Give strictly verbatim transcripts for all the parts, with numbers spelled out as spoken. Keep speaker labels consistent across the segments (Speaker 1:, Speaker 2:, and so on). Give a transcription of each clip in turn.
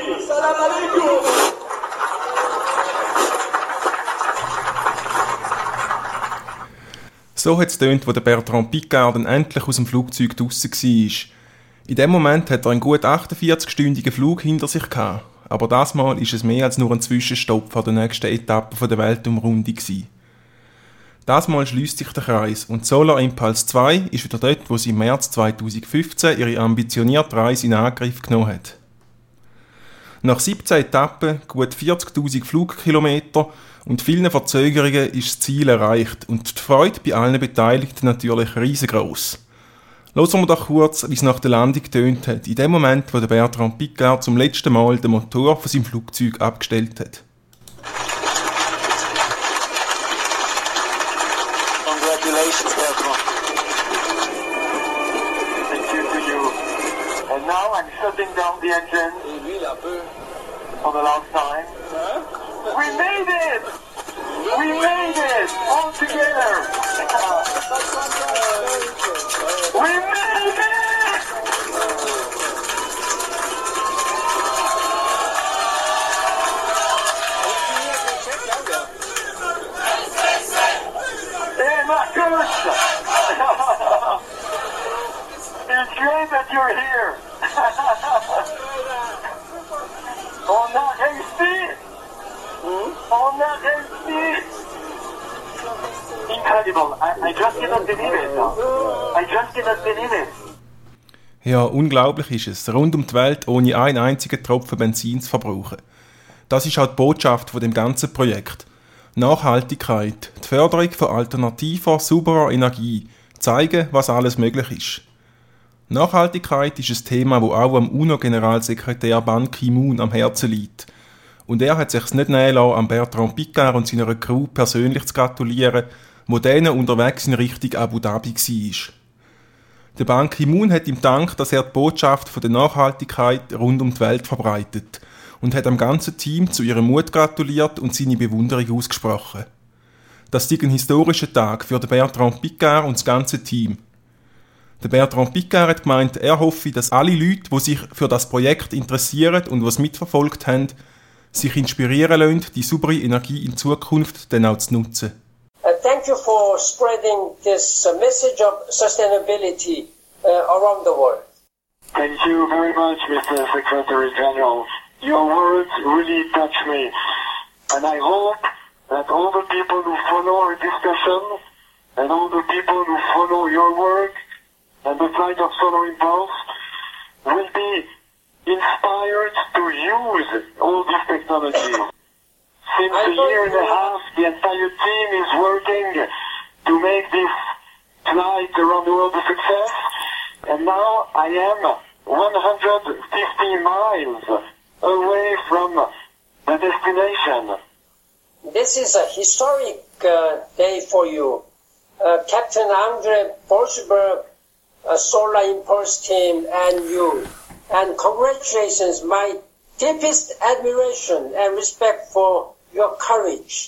Speaker 1: Salam alaikum.
Speaker 2: So hat es getönt, als Bertrand Piccard dann endlich aus dem Flugzeug draussen war. In dem Moment hat er einen gut achtundvierzig-stündigen Flug hinter sich gehabt. Aber das Mal war es mehr als nur ein Zwischenstopp vor der nächsten Etappe der Weltumrundung. Das Mal schliesst sich der Kreis und Solar Impulse zwei ist wieder dort, wo sie im März zweitausendfünfzehn ihre ambitionierte Reise in Angriff genommen hat. Nach siebzehn Etappen, gut vierzigtausend Flugkilometer und vielen Verzögerungen ist das Ziel erreicht und die Freude bei allen Beteiligten natürlich riesengroß. Hören wir doch kurz, wie es nach der Landung getönt hat, in dem Moment, wo der Bertrand Piccard zum letzten Mal den Motor von seinem Flugzeug abgestellt hat.
Speaker 3: Congratulations, Bertrand. Thank you to you. And now I'm shutting down the engine.
Speaker 1: Et lui, il a peu.
Speaker 3: For the last time.
Speaker 1: Hein?
Speaker 3: We made it! We made it! All together! We made it! Hey, Marcus! It's great that you're here! On a réussi! On a réussi! Incredible! I, I just cannot believe it! I just cannot believe it!
Speaker 2: Ja, unglaublich ist es, rund um die Welt ohne einen einzigen Tropfen Benzin zu verbrauchen. Das ist auch die Botschaft von dem ganzen Projekt. Nachhaltigkeit, die Förderung von alternativer, sauberer Energie, zeigen, was alles möglich ist. Nachhaltigkeit ist ein Thema, das auch am UNO-Generalsekretär Ban Ki-moon am Herzen liegt. Und er hat sich nicht nehmen lassen, an Bertrand Piccard und seiner Crew persönlich zu gratulieren, wo denen unterwegs in Richtung Abu Dhabi war. Der Ban Ki-moon hat ihm gedankt, dass er die Botschaft von der Nachhaltigkeit rund um die Welt verbreitet und hat am ganzen Team zu ihrem Mut gratuliert und seine Bewunderung ausgesprochen. Das ist ein historischer Tag für den Bertrand Piccard und das ganze Team. Der Bertrand Piccard hat gemeint, er hoffe, dass alle Leute, die sich für das Projekt interessieren und was mitverfolgt haben, sich inspirieren lassen, die saubere Energie in Zukunft dann auch zu nutzen.
Speaker 4: Uh, thank you for spreading this uh, message of sustainability uh, around the world.
Speaker 3: Thank you very much, Mister Secretary General. Your words really touch me. And I hope that all the people who follow our discussion and all the people who follow your work and the flight of Solar Impulse will be inspired to use all these technologies. Since a year and a half, the entire team is working to make this flight around the world a success. And now I am one hundred fifty miles away from the destination.
Speaker 4: This is a historic uh, day for you. Uh, Captain Andre Borschberg, uh, Solar Impulse team, and you. And congratulations, my deepest admiration and respect for your courage.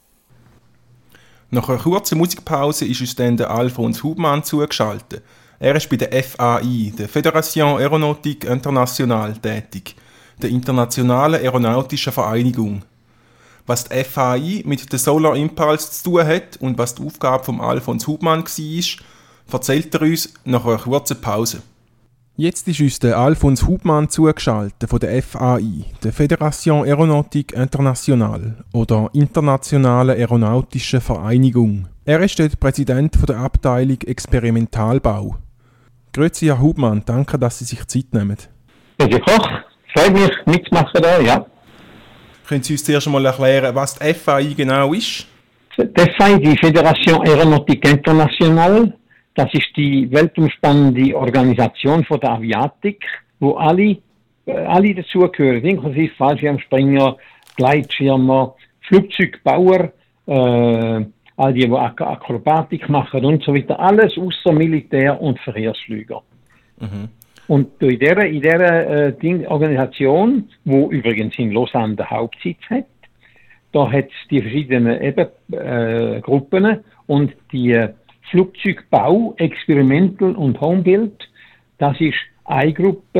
Speaker 2: Nach einer kurzen Musikpause ist uns dann der Alfons Hubmann zugeschaltet. Er ist bei der F A I, der Fédération Aéronautique Internationale, tätig, der Internationalen Aeronautischen Vereinigung. Was die F A I mit der Solar Impulse zu tun hat und was die Aufgabe von Alfons Hubmann war, erzählt er uns nach einer kurzen Pause. Jetzt ist uns der Alfons Hubmann zugeschaltet von der F A I, der Fédération Aéronautique Internationale oder Internationale Aeronautischen Vereinigung. Er ist dort Präsident von der Abteilung Experimentalbau. Grüezi, Herr Hubmann, danke, dass Sie sich Zeit nehmen.
Speaker 5: Herr Koch, freut mich mitzumachen da, ja.
Speaker 2: Können Sie uns zuerst einmal erklären, was die F A I genau ist?
Speaker 5: Die F A I, die Fédération Aéronautique Internationale, das ist die weltumspannende Organisation von der Aviatik, wo alle, äh, alle dazugehören, inklusive Fallschirmspringer, Gleitschirmer, Flugzeugbauer, äh, all die, die Ak- Akrobatik machen und so weiter. Alles außer Militär- und Verkehrsflüger. Mhm. Und in dieser, in dieser äh, Ding, Organisation, wo übrigens in Lausanne den Hauptsitz hat, da hat es die verschiedenen eben, äh, Gruppen und die äh, Flugzeugbau, Experimental und Homebuild, das ist eine Gruppe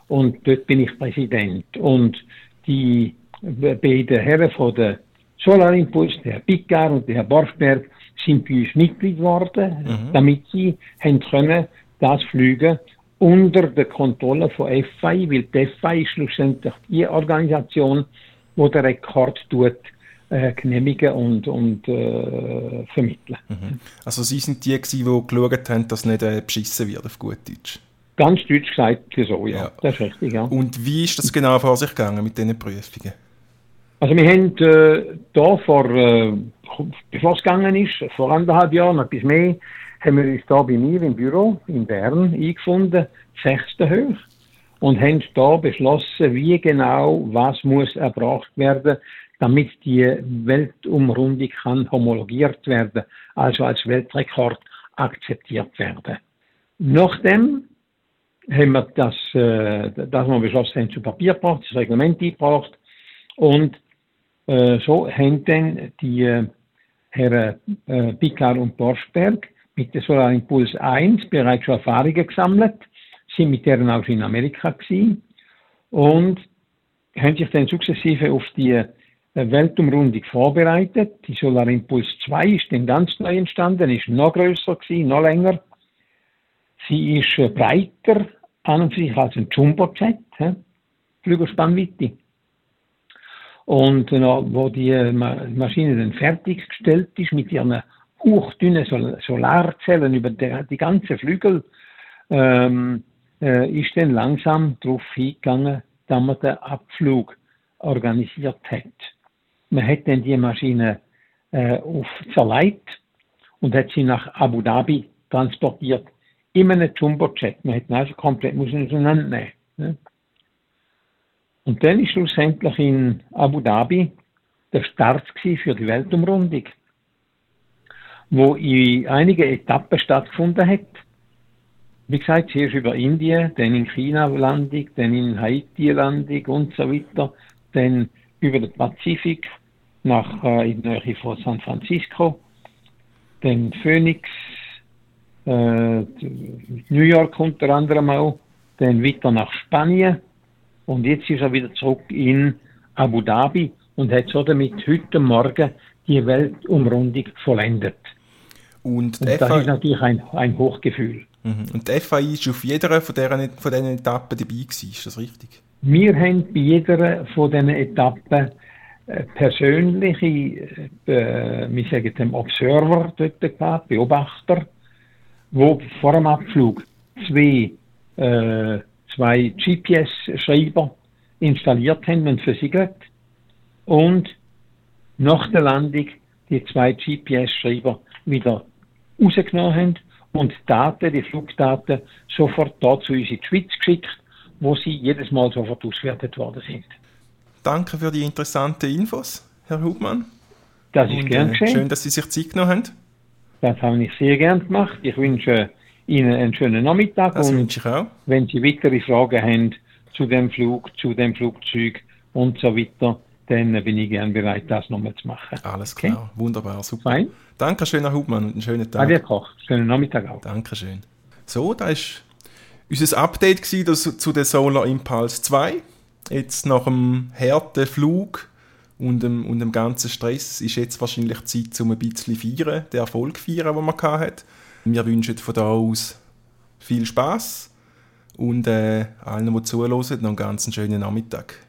Speaker 5: und dort bin ich Präsident. Und die beiden Herren von der Solar Impulse, der Herr Picard und der Herr Borschberg, sind bei uns Mitglied geworden, mhm. damit sie haben können das fliegen unter der Kontrolle von F I, weil die F I ist schlussendlich die Organisation, die den Rekord tut, äh, genehmigen und, und äh, vermitteln.
Speaker 2: Mhm. Also Sie sind die gewesen, die geschaut haben, dass nicht äh, beschissen wird, auf gut Deutsch?
Speaker 5: Ganz deutsch gesagt, so, ja.
Speaker 2: ja.
Speaker 5: Das ist richtig, ja.
Speaker 2: Und wie ist das genau vor sich gegangen mit diesen Prüfungen?
Speaker 5: Also wir haben äh, da vor, äh, bevor es gegangen ist, vor anderthalb Jahren, etwas mehr, haben wir uns da bei mir im Büro in Bern eingefunden, sechste hoch, und haben da beschlossen, wie genau was muss erbracht werden, damit die Weltumrundung kann homologiert werden, also als Weltrekord akzeptiert werden. Nachdem haben wir das, äh, das wir beschlossen haben, zu Papier gebracht, das Reglement eingebracht, und äh, so haben dann die äh, Herren äh, Picard und Borschberg mit der Solar Impulse eins bereits schon Erfahrungen gesammelt, sind mit deren auch in Amerika gewesen und haben sich dann sukzessive auf die äh, Weltumrundung vorbereitet. Die Solar Impulse zwei ist dann ganz neu entstanden, ist noch grösser gewesen, noch länger. Sie ist äh, breiter an und für sich als ein Jumbo-Jet, äh, Flügelspannweite. Und äh, wo die äh, Maschine dann fertiggestellt ist mit ihren hochdünnen Sol- Solarzellen über die, die ganzen Flügel, ähm, äh, ist dann langsam darauf hingegangen, dass man den Abflug organisiert hat. Man hat dann die Maschine äh, auf zerlegt und hat sie nach Abu Dhabi transportiert. In einem Jumbo-Jet. Man hat ihn also komplett auseinandernehmen. Ne? Und dann ist schlussendlich in Abu Dhabi der Start für die Weltumrundung, wo in einigen Etappen stattgefunden hat. Wie gesagt, zuerst über Indien, dann in China Landung, dann in Haiti Landung und so weiter, dann über den Pazifik nach äh, in der Nähe von San Francisco, dann Phoenix, äh, New York unter anderem auch, dann weiter nach Spanien und jetzt ist er wieder zurück in Abu Dhabi und hat so damit heute Morgen die Weltumrundung vollendet.
Speaker 2: Und,
Speaker 5: und das ist natürlich ein, ein Hochgefühl.
Speaker 2: Mhm. Und die F A I ist auf jeder von diesen, von diesen Etappen dabei gewesen, ist das richtig?
Speaker 5: Wir haben bei jeder von diesen Etappen äh, persönliche, äh, wir sagen dem Observer dort gehabt, Beobachter, wo vor dem Abflug zwei, äh, zwei G P S-Schreiber installiert haben und versiegelt und nach der Landung die zwei G P S-Schreiber wieder rausgenommen haben und Daten, die Flugdaten, sofort da zu uns in die Schweiz geschickt, wo sie jedes Mal sofort ausgewertet worden sind.
Speaker 2: Danke für die interessanten Infos, Herr Hubmann.
Speaker 5: Das ist gern geschehen.
Speaker 2: Schön, dass Sie sich Zeit genommen haben.
Speaker 5: Das habe ich sehr gern gemacht. Ich wünsche Ihnen einen schönen Nachmittag.
Speaker 2: Das
Speaker 5: und
Speaker 2: wünsche ich auch.
Speaker 5: Wenn Sie weitere Fragen haben zu dem Flug, zu dem Flugzeug und so weiter, dann bin ich gern bereit, das nochmal zu machen.
Speaker 2: Alles klar, okay? Wunderbar, super.
Speaker 5: Fein.
Speaker 2: Danke schön, Herr Hubmann, und einen schönen Tag.
Speaker 5: Adi Koch, schönen Nachmittag auch.
Speaker 2: Dankeschön. So, das war unser Update gewesen, das, zu der Solar Impulse zwei. Jetzt nach dem harten Flug und dem, und dem ganzen Stress ist jetzt wahrscheinlich Zeit, um ein bisschen feiern, den Erfolg feiern, den man hatte. Wir wünschen von da aus viel Spass und äh, allen, die zuhören, noch einen ganz schönen Nachmittag.